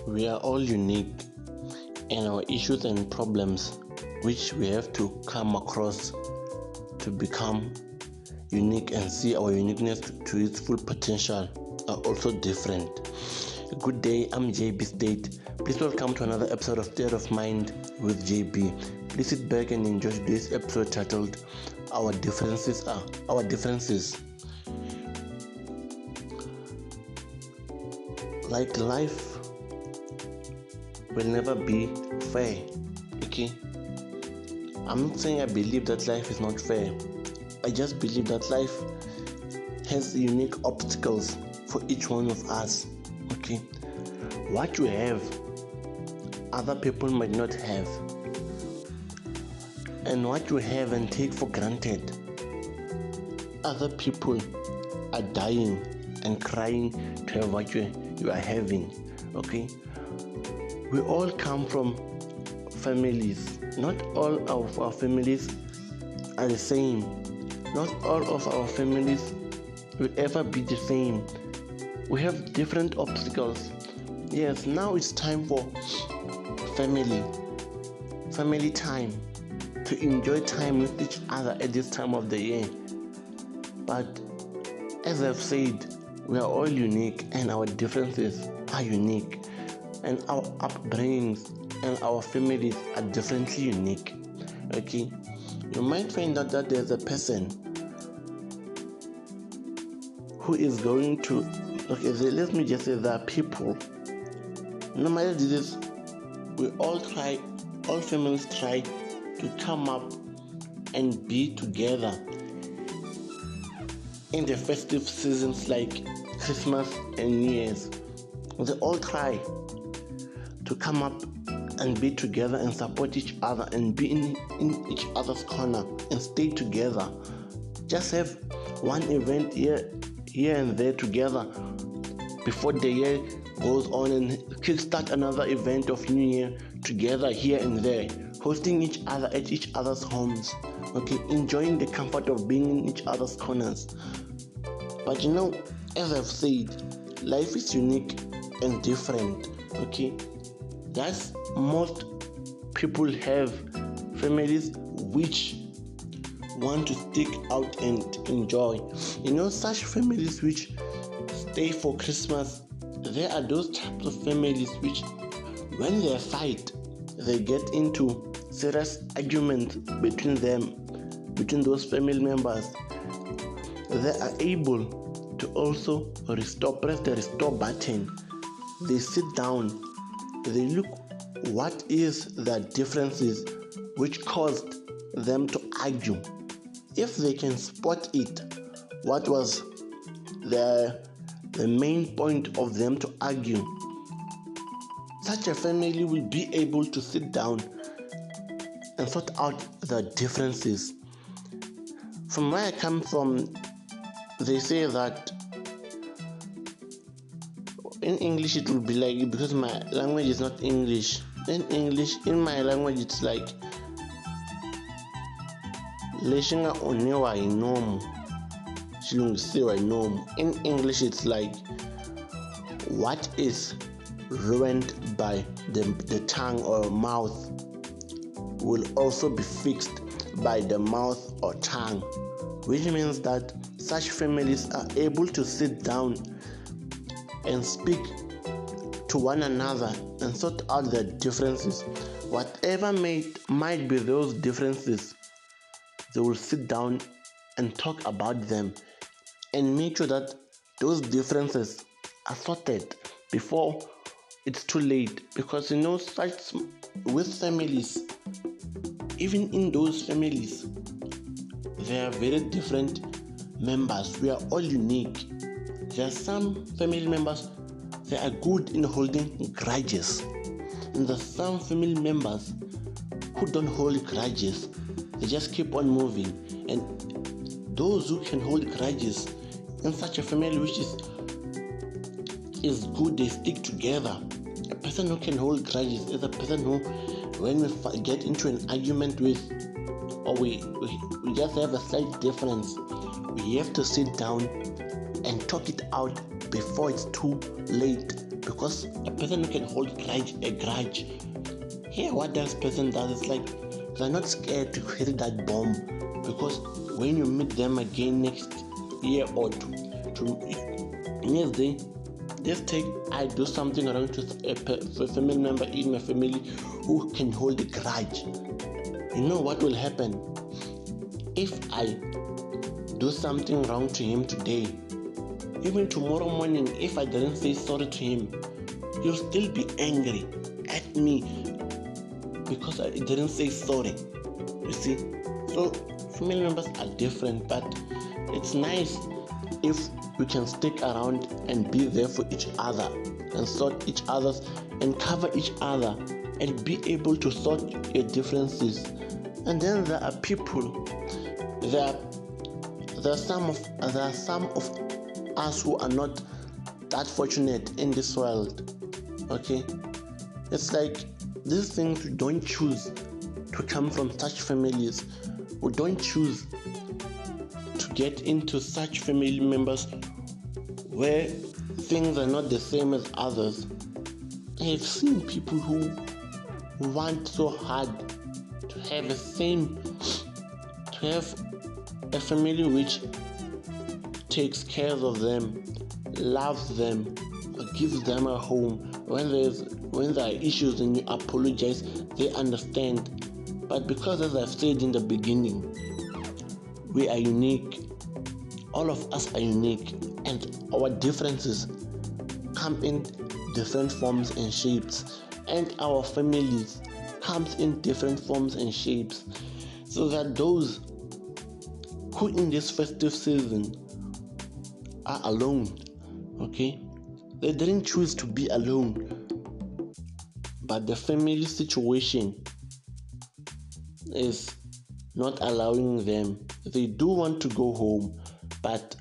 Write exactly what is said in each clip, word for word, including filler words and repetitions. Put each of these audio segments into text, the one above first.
We are all unique, and our issues and problems, which we have to come across to become unique and see our uniqueness to its full potential, are also different. Good day, I'm J B State. Please welcome to another episode of State of Mind with J B. Please sit back and enjoy this episode titled Our Differences Are Our Differences. Like life will never be fair, okay? I'm not saying I believe that life is not fair. I just believe that life has unique obstacles for each one of us, okay? What you have, other people might not have. And what you have and take for granted, other people are dying and crying to have what you, you are having, okay? We all come from families. Not all of our families are the same. Not all of our families will ever be the same. We have different obstacles. Yes, now it's time for family. Family time. To enjoy time with each other at this time of the year. But as I've said, we are all unique and our differences are unique. And our upbringings and our families are differently unique. Okay? You might find out that there's a person who is going to, okay, let me just say there are people. No matter this, we all try, all families try to come up and be together in the festive seasons like Christmas and New Year's. They all try to come up and be together and support each other and be in, in each other's corner and stay together. Just have one event here, here and there together before the year goes on and kickstart another event of New Year together here and there, hosting each other at each other's homes, okay, enjoying the comfort of being in each other's corners. But you know, as I've said, life is unique and different, okay? That's most people have families which want to stick out and enjoy. You know, such families which stay for Christmas, there are those types of families which, when they fight, they get into serious arguments between them, between those family members. They are able to also restore, press the restore button. They sit down. They look what is the differences which caused them to argue. If they can spot it, what was the, the main point of them to argue, such a family will be able to sit down and sort out the differences. From where I come from, they say that in English it will be like, because my language is not English. In English, in my language, it's like leshinga onewa inomu, shilungisiwa inomu. In English, it's like what is ruined by the, the tongue or mouth will also be fixed by the mouth or tongue, which means that such families are able to sit down and speak to one another and sort out their differences. Whatever may, might be those differences, they will sit down and talk about them and make sure that those differences are sorted before it's too late. Because you know, such with families, even in those families, there are very different members. We are all unique. There are some family members, they are good in holding grudges. And there are some family members who don't hold grudges. They just keep on moving. And those who can hold grudges in such a family which is, is good, they stick together. A person who can hold grudges is a person who, when we get into an argument with, or we, we, we just have a slight difference, we have to sit down and talk it out before it's too late. because a person who can hold grudge, a grudge. Here, what this person does is like they're not scared to hit that bomb, because when you meet them again next year or two, to next day, just take I do something wrong to a, a family member in my family who can hold a grudge. You know what will happen if I do something wrong to him today? Even tomorrow morning, if I didn't say sorry to him, he'll still be angry at me because I didn't say sorry. You see? So family members are different, but it's nice if we can stick around and be there for each other and sort each other's and cover each other and be able to sort your differences. And then there are people, there are, there are some of there are some of us who are not that fortunate in this world. Okay, it's like these things we don't choose to come from such families. We don't choose to get into such family members where things are not the same as others. I've seen people who want so hard to have the same, to have a family which takes care of them, loves them, gives them a home. When there's when there are issues and you apologize, they understand. But because, as I've said in the beginning, we are unique. All of us are unique, and our differences come in different forms and shapes, and our families comes in different forms and shapes. So that those who in this festive season are alone, okay, they didn't choose to be alone, but the family situation is not allowing them. They do want to go home, but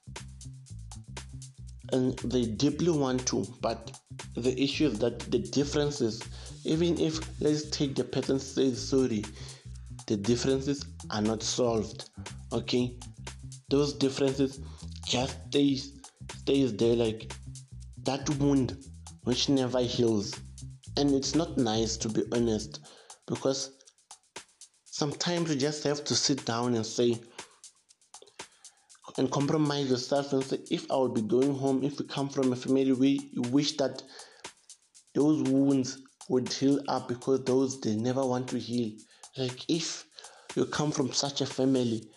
and they deeply want to, but the issue is that the differences, even if let's take the person says sorry, the differences are not solved. Okay, those differences just stays stays there like that wound which never heals. And it's not nice, to be honest, because sometimes you just have to sit down and say and compromise yourself and say, if I will be going home, if you come from a family where you wish that those wounds would heal up because those they never want to heal. Like if you come from such a family,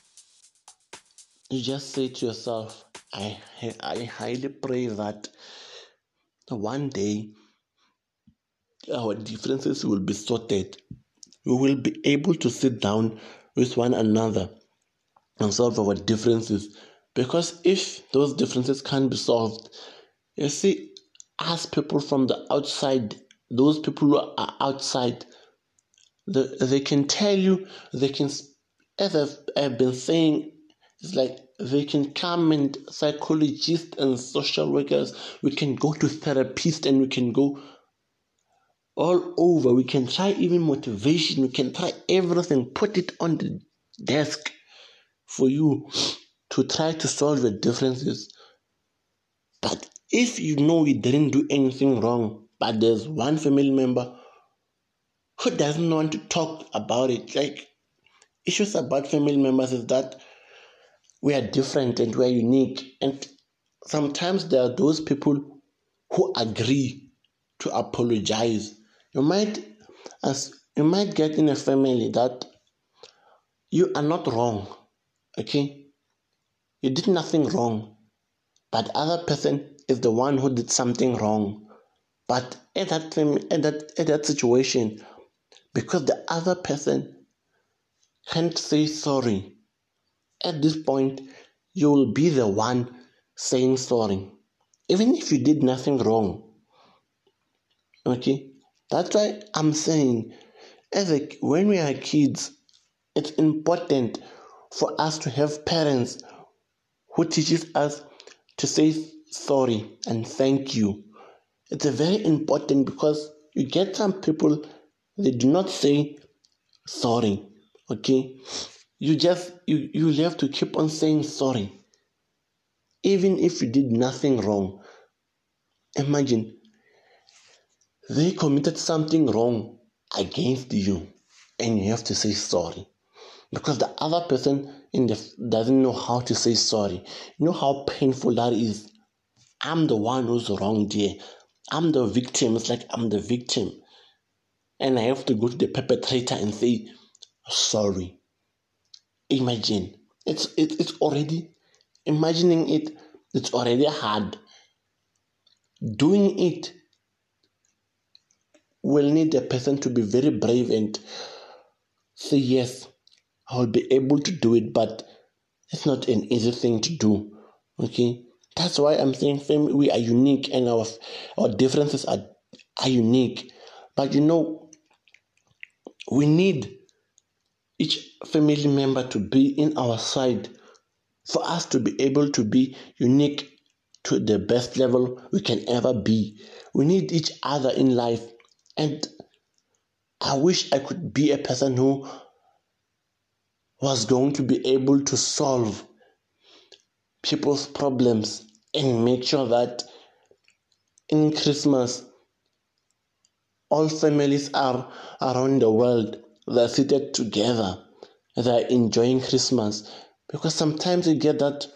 you just say to yourself, I I highly pray that one day our differences will be sorted. We will be able to sit down with one another and solve our differences. Because if those differences can't be solved, you see, as people from the outside, those people who are outside, the, they can tell you, they can, as I've, I've been saying, it's like they can come and psychologists and social workers, we can go to therapists and we can go all over. We can try even motivation, we can try everything, put it on the desk for you to try to solve your differences. But if you know you didn't do anything wrong, but there's one family member who doesn't want to talk about it, like issues about family members is that we are different and we are unique. And sometimes there are those people who agree to apologize. You might, as you might get in a family that you are not wrong, okay? You did nothing wrong, but other person is the one who did something wrong. But at that time, at that at that situation, because the other person can't say sorry, at this point you will be the one saying sorry, even if you did nothing wrong. Okay, that's why I'm saying, as a, when we are kids, it's important for us to have parents who teaches us to say sorry and thank you. It's a very important, because you get some people, they do not say sorry. Okay, you just you you have to keep on saying sorry, even if you did nothing wrong. Imagine, they committed something wrong against you and you have to say sorry. Because the other person in the doesn't know how to say sorry. You know how painful that is? I'm the one who's wrong there. I'm the victim. It's like I'm the victim. And I have to go to the perpetrator and say, sorry. Imagine. It's, it, it's already, imagining it, it's already hard. Doing it will need a person to be very brave and say, yes, I will be able to do it, but it's not an easy thing to do. Okay? That's why I'm saying family, we are unique and our, our differences are, are unique. But you know, we need each family member to be in our side for us to be able to be unique to the best level we can ever be. We need each other in life. And I wish I could be a person who was going to be able to solve people's problems and make sure that in Christmas, all families are around the world, they're seated together, they're enjoying Christmas. Because sometimes you get that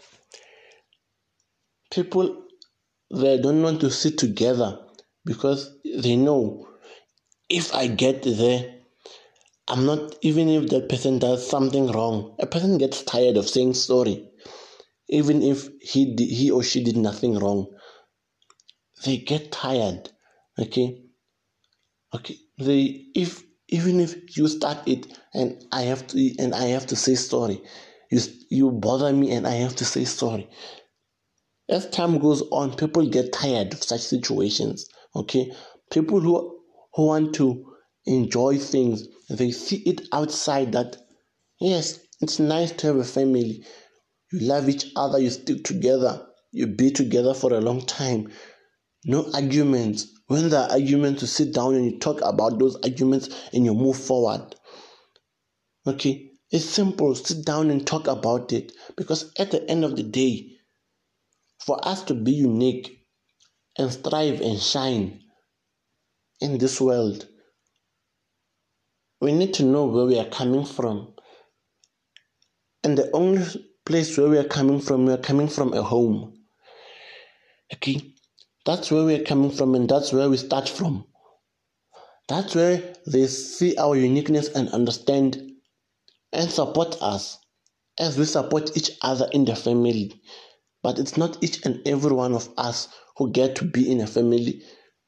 people, they don't want to sit together because they know if I get there, I'm not, even if that person does something wrong, a person gets tired of saying sorry. Even if he he or she did nothing wrong, they get tired. Okay, okay. They if even if you start it and I have to and I have to say sorry, you you bother me and I have to say sorry. As time goes on, people get tired of such situations. Okay, people who who want to enjoy things, they see it outside that yes, it's nice to have a family. You love each other, you stick together, you be together for a long time. No arguments. When there are arguments, you sit down and you talk about those arguments and you move forward. Okay? It's simple. Sit down and talk about it. Because at the end of the day, for us to be unique and strive and shine in this world, we need to know where we are coming from. And the only place where we are coming from, we are coming from a home. Okay? That's where we are coming from and that's where we start from. That's where they see our uniqueness and understand and support us as we support each other in the family. But it's not each and every one of us who get to be in a family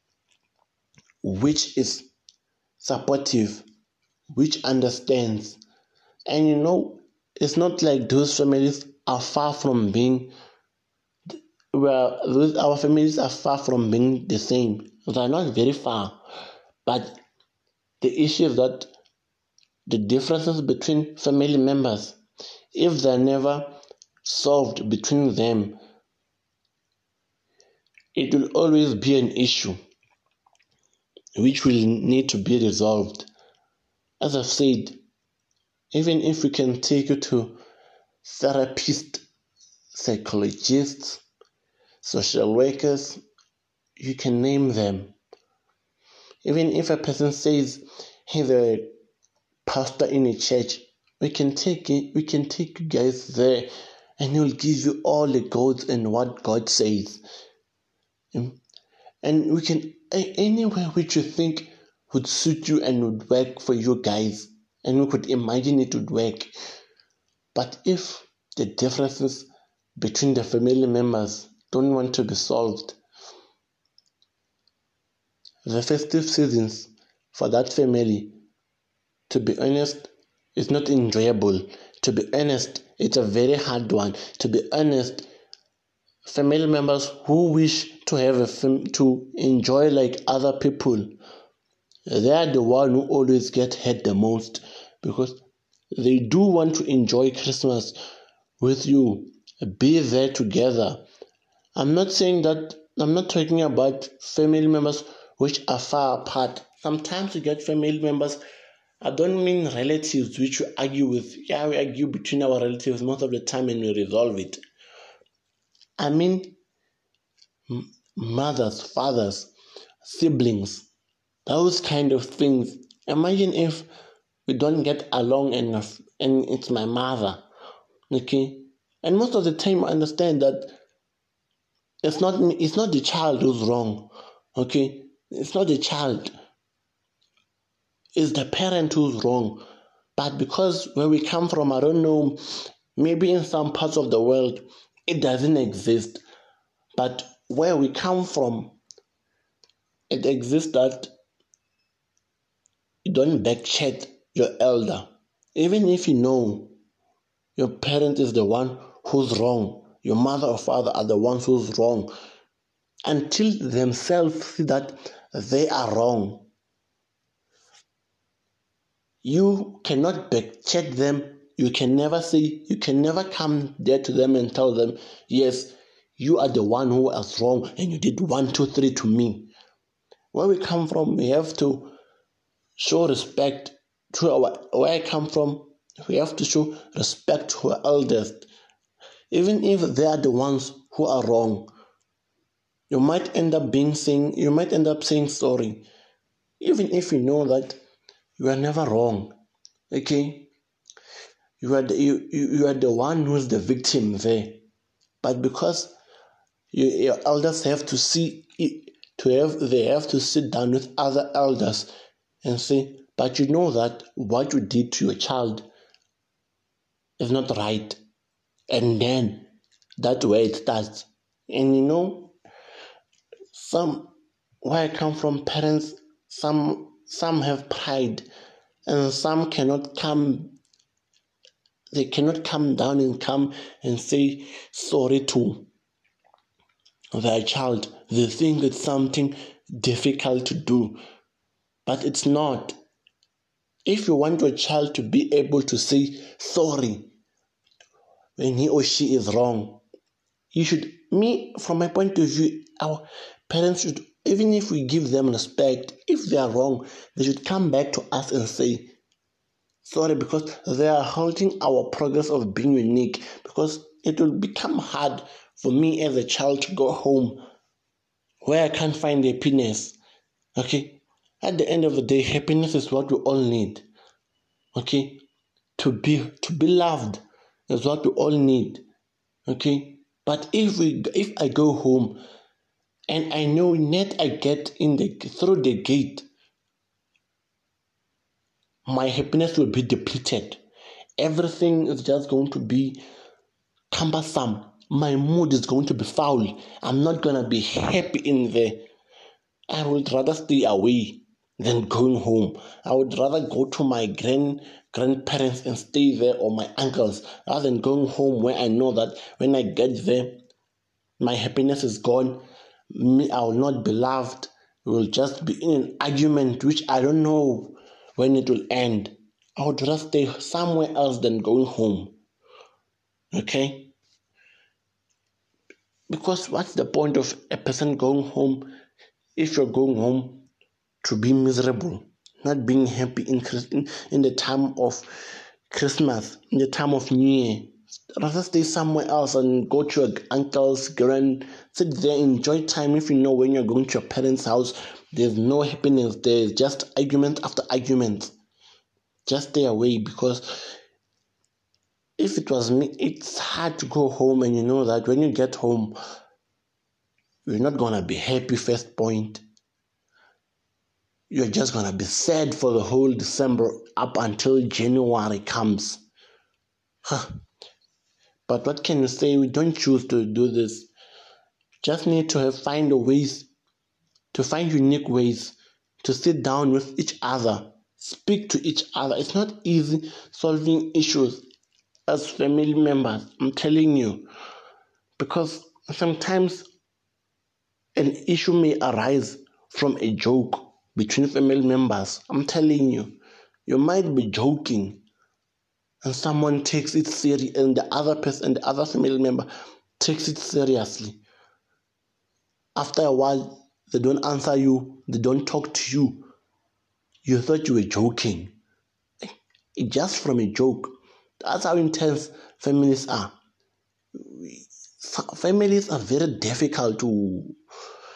which is supportive, which understands. And you know, it's not like those families are far from being, well, those, our families are far from being the same. They are not very far. But the issue is that the differences between family members, if they're never solved between them, it will always be an issue which will need to be resolved. As I've said, even if we can take you to therapists, psychologists, social workers, you can name them. Even if a person says he's a pastor in a church, we can take it, we can take you guys there and he'll give you all the gods and what God says. And we can, anywhere which you think would suit you and would work for you guys, and we could imagine it would work. But if the differences between the family members don't want to be solved, the festive seasons for that family, to be honest, is not enjoyable. To be honest, it's a very hard one. To be honest, family members who wish to have a fam- to enjoy like other people, they are the one who always get hurt the most, because they do want to enjoy Christmas with you, be there together. I'm not saying that, I'm not talking about family members which are far apart. Sometimes you get family members, I don't mean relatives which you argue with. Yeah, we argue between our relatives most of the time and we resolve it. I mean mothers, fathers, siblings, those kind of things. Imagine if we don't get along enough and it's my mother, okay? And most of the time I understand that it's not it's not the child who's wrong, okay? It's not the child, it's the parent who's wrong. But because where we come from, I don't know, maybe in some parts of the world it doesn't exist, but where we come from, it exists that you don't backchat your elder. Even if you know your parent is the one who's wrong, your mother or father are the ones who's wrong, until themselves see that they are wrong, you cannot backchat them. You can never say, you can never come there to them and tell them, yes, you are the one who was wrong and you did one, two, three to me. Where we come from, we have to show respect to our, where I come from, we have to show respect to our elders. Even if they are the ones who are wrong, you might end up being saying, you might end up saying sorry, even if you know that you are never wrong. Okay? You are the, you, you, you are the one who is the victim there. But because you, your elders have to see to have they have to sit down with other elders and say, but you know that what you did to your child is not right. And then that's where it starts. And you know, some where I come from, parents, some some have pride and some cannot come they cannot come down and come and say sorry to their child. They think it's something difficult to do, but it's not. If you want your child to be able to say sorry when he or she is wrong, you should, me, from my point of view, our parents should, even if we give them respect, if they are wrong, they should come back to us and say sorry, because they are halting our progress of being unique. Because it will become hard for me as a child to go home where I can't find happiness. Okay? At the end of the day, happiness is what we all need. Okay? To be to be loved is what we all need. Okay? But if we if I go home and I know net I get in the through the gate, my happiness will be depleted. Everything is just going to be cumbersome. My mood is going to be foul. I'm not going to be happy in there. I would rather stay away than going home. I would rather go to my grand grandparents and stay there, or my uncles, rather than going home where I know that when I get there, my happiness is gone. Me, I will not be loved. We will just be in an argument which I don't know when it will end. I would rather stay somewhere else than going home. Okay? Because what's the point of a person going home if you're going home to be miserable, not being happy in, in, in the time of Christmas, in the time of New Year? Rather stay somewhere else and go to your uncle's, grand, sit there, enjoy time. If you know when you're going to your parents' house, there's no happiness, there's just argument after argument. Just stay away, because if it was me, it's hard to go home and you know that when you get home, you're not going to be happy, first point. You're just going to be sad for the whole December up until January comes. Huh. But what can you say? We don't choose to do this. Just need to have find a ways, to find unique ways to sit down with each other, speak to each other. It's not easy solving issues as family members, I'm telling you, because sometimes an issue may arise from a joke between family members. I'm telling you, you might be joking and someone takes it serious, and the other person, and the other family member takes it seriously. After a while, they don't answer you, they don't talk to you. You thought you were joking. It just from a joke. That's how intense families are. Families are very difficult to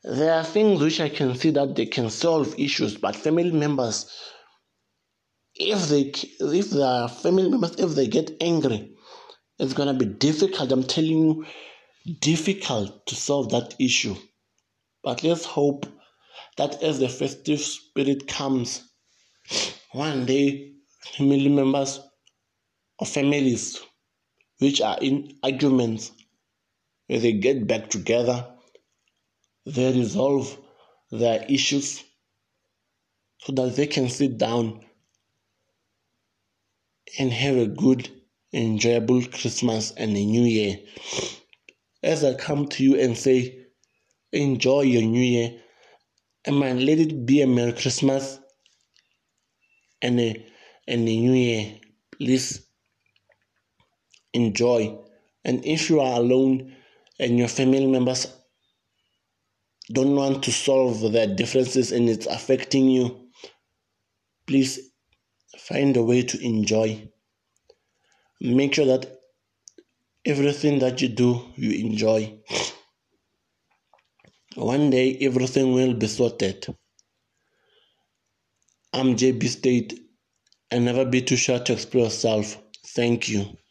There are things which I can see that they can solve issues, but family members, if they if the family members if they get angry, it's gonna be difficult. I'm telling you, difficult to solve that issue. But let's hope that as the festive spirit comes, one day family members or families which are in arguments, when they get back together, they resolve their issues so that they can sit down and have a good, enjoyable Christmas and a New Year. As I come to you and say, enjoy your New Year, and man, let it be a Merry Christmas and a, and a New Year. Please enjoy. And if you are alone and your family members don't want to solve their differences and it's affecting you, please find a way to enjoy. Make sure that everything that you do, you enjoy. One day, everything will be sorted. I'm J B State, and never be too shy to express yourself. Thank you.